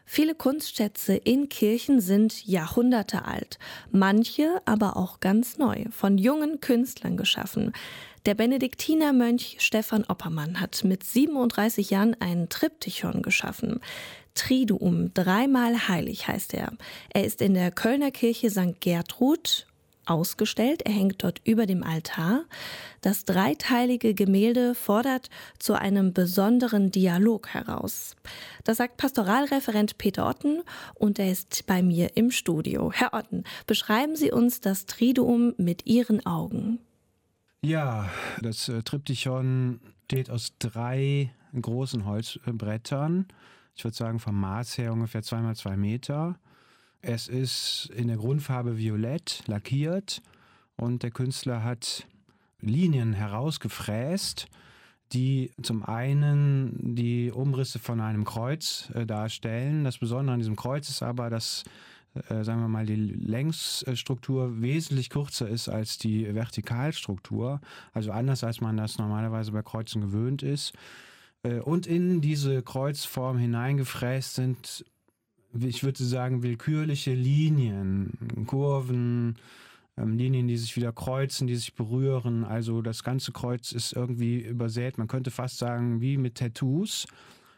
Viele Kunstschätze in Kirchen sind Jahrhunderte alt, manche aber auch ganz neu, von jungen Künstlern geschaffen. Der Benediktinermönch Stephan Oppermann hat mit 37 Jahren einen Triptychon geschaffen. Triduum, dreimal heilig heißt er. Er ist in der Kölner Kirche St. Gertrud ausgestellt. Er hängt dort über dem Altar. Das dreiteilige Gemälde fordert zu einem besonderen Dialog heraus. Das sagt Pastoralreferent Peter Otten und er ist bei mir im Studio. Herr Otten, beschreiben Sie uns das Triduum mit Ihren Augen. Ja, das Triptychon besteht aus 3 großen Holzbrettern. Ich würde sagen vom Maß her ungefähr 2 mal 2 Meter. Es ist in der Grundfarbe violett lackiert und der Künstler hat Linien herausgefräst, die zum einen die Umrisse von einem Kreuz darstellen. Das Besondere an diesem Kreuz ist aber, dass sagen wir mal, die Längsstruktur wesentlich kürzer ist als die Vertikalstruktur, also anders als man das normalerweise bei Kreuzen gewöhnt ist. Und in diese Kreuzform hineingefräst sind, ich würde sagen, willkürliche Linien, Kurven, Linien, die sich wieder kreuzen, die sich berühren. Also das ganze Kreuz ist irgendwie übersät, man könnte fast sagen, wie mit Tattoos.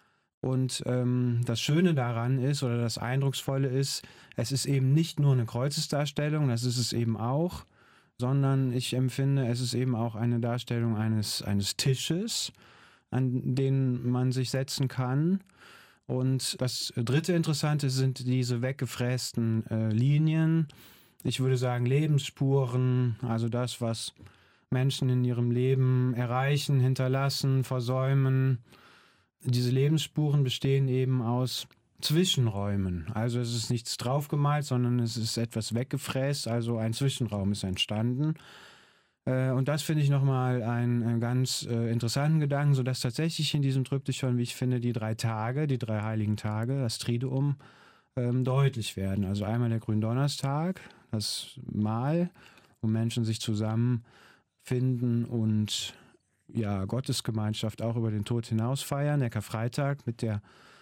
Und das Schöne daran ist, oder das Eindrucksvolle ist, es ist eben nicht nur eine Kreuzesdarstellung, das ist es eben auch, sondern ich empfinde, es ist eben auch eine Darstellung eines Tisches, an den man sich setzen kann. Und das dritte Interessante sind diese weggefrästen Linien. Ich würde sagen Lebensspuren, also das, was Menschen in ihrem Leben erreichen, hinterlassen, versäumen. Diese Lebensspuren bestehen eben aus Zwischenräumen. Also es ist nichts draufgemalt, sondern es ist etwas weggefräst, also ein Zwischenraum ist entstanden. Und das finde ich nochmal einen ganz interessanten Gedanken, sodass tatsächlich in diesem Triptychon, wie ich finde, die 3 Tage, die 3 heiligen Tage, das Triduum, deutlich werden. Also einmal der Gründonnerstag, das Mahl, wo Menschen sich zusammenfinden und ja, Gottesgemeinschaft auch über den Tod hinaus feiern, der Karfreitag mit der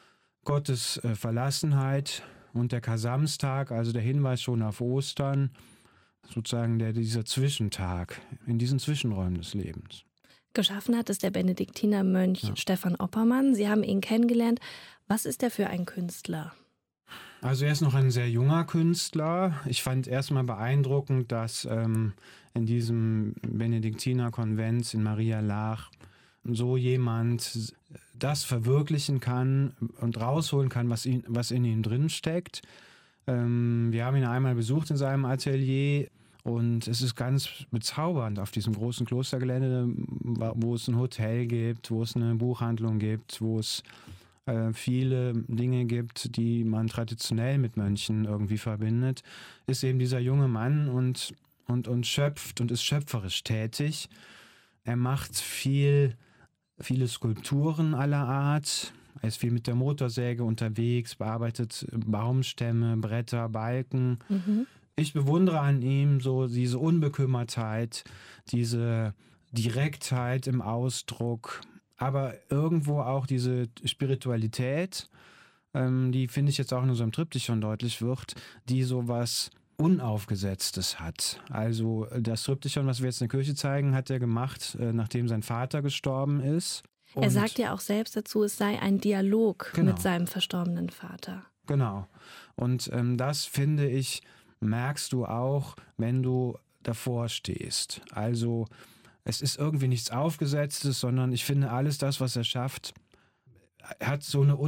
Gottesverlassenheit und der Kar-Samstag, also der Hinweis schon auf Ostern, sozusagen dieser Zwischentag in diesen Zwischenräumen des Lebens. Geschaffen hat es der Benediktinermönch Stephan Oppermann. Sie haben ihn kennengelernt. Was ist er für ein Künstler? Also er ist noch ein sehr junger Künstler. Ich fand erstmal beeindruckend, dass in diesem Benediktinerkonvent in Maria Laach so jemand das verwirklichen kann und rausholen kann, was in ihm drin steckt. Wir haben ihn einmal besucht in seinem Atelier und es ist ganz bezaubernd auf diesem großen Klostergelände, wo es ein Hotel gibt, wo es eine Buchhandlung gibt, wo es viele Dinge gibt, die man traditionell mit Mönchen irgendwie verbindet, ist eben dieser junge Mann und schöpft und ist schöpferisch tätig. Er macht viele Skulpturen aller Art. Er ist viel mit der Motorsäge unterwegs, bearbeitet Baumstämme, Bretter, Balken. Ich bewundere an ihm so diese Unbekümmertheit, diese Direktheit im Ausdruck, aber irgendwo auch diese Spiritualität, die finde ich jetzt auch in unserem Triptychon deutlich wird, die sowas Unaufgesetztes hat. Also das Triptychon, was wir jetzt in der Kirche zeigen, hat er gemacht, nachdem sein Vater gestorben ist. Er sagt ja auch selbst dazu, es sei ein Dialog mit seinem verstorbenen Vater. Genau. Und das, finde ich, merkst du auch, wenn du davor stehst. Also es ist irgendwie nichts Aufgesetztes, sondern ich finde, alles das, was er schafft, hat so eine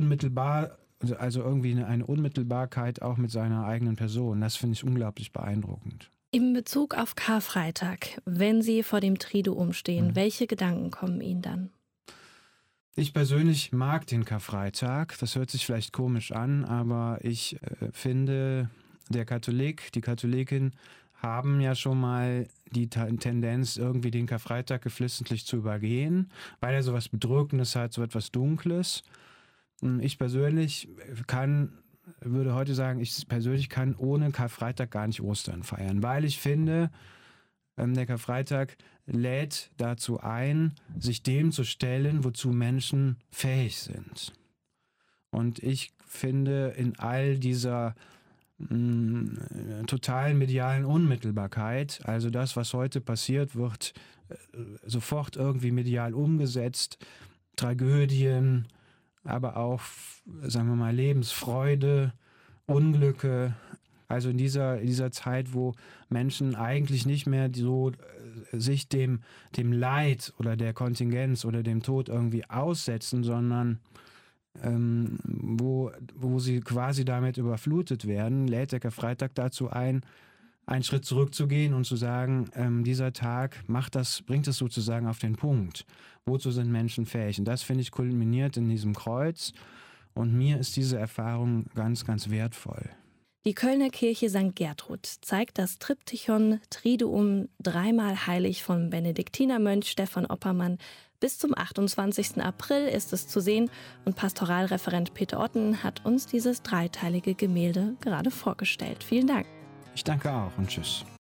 eine Unmittelbarkeit auch mit seiner eigenen Person. Das finde ich unglaublich beeindruckend. In Bezug auf Karfreitag, wenn Sie vor dem Triduum stehen, welche Gedanken kommen Ihnen dann? Ich persönlich mag den Karfreitag. Das hört sich vielleicht komisch an, aber ich finde, der Katholik, die Katholikin haben ja schon mal die Tendenz, irgendwie den Karfreitag geflissentlich zu übergehen, weil er so was Bedrückendes hat, so etwas Dunkles. Ich persönlich würde heute sagen, ich persönlich kann ohne Karfreitag gar nicht Ostern feiern, weil ich finde, der Karfreitag lädt dazu ein, sich dem zu stellen, wozu Menschen fähig sind. Und ich finde, in all dieser totalen medialen Unmittelbarkeit, also das, was heute passiert, wird sofort irgendwie medial umgesetzt, Tragödien, aber auch, sagen wir mal, Lebensfreude, Unglücke. Also in dieser Zeit, wo Menschen eigentlich nicht mehr so sich dem Leid oder der Kontingenz oder dem Tod irgendwie aussetzen, sondern wo sie quasi damit überflutet werden, lädt der Karfreitag dazu ein, einen Schritt zurückzugehen und zu sagen, dieser Tag bringt es sozusagen auf den Punkt. Wozu sind Menschen fähig? Und das, finde ich, kulminiert in diesem Kreuz. Und mir ist diese Erfahrung ganz, ganz wertvoll. Die Kölner Kirche St. Gertrud zeigt das Triptychon Triduum dreimal heilig von Benediktinermönch Stephan Oppermann. Bis zum 28. April ist es zu sehen und Pastoralreferent Peter Otten hat uns dieses dreiteilige Gemälde gerade vorgestellt. Vielen Dank. Ich danke auch und tschüss.